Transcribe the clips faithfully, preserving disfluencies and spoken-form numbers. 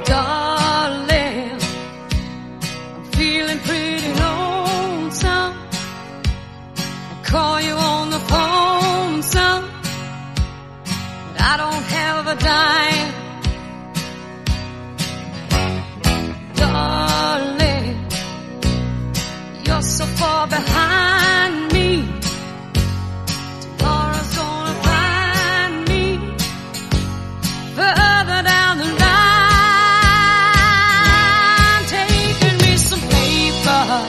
Darling, I'm feeling pretty lonesome. I call you on the phone some, but I don't have a dime. Darling, you're so far behind me. Tomorrow's gonna find me further down the line. Taking me some paper,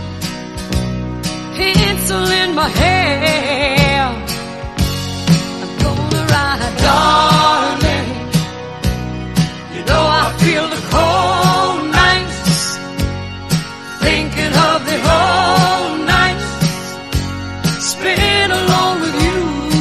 pencil in my hair. I'm gonna write, darling, you know I feel the cold nights, thinking of the old nights spent alone with you.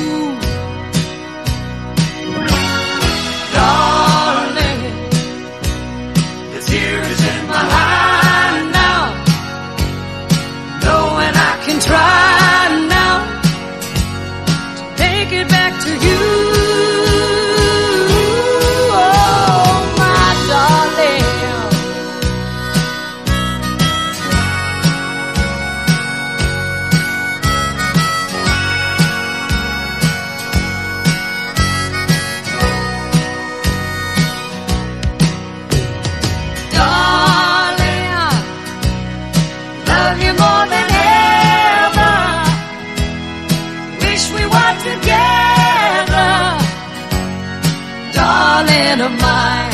Darling, the tears in my eye now, knowing I can try now to take it back to you. Oh, my darling. Darling, love you more than ever. Wish we were together, darling of mine.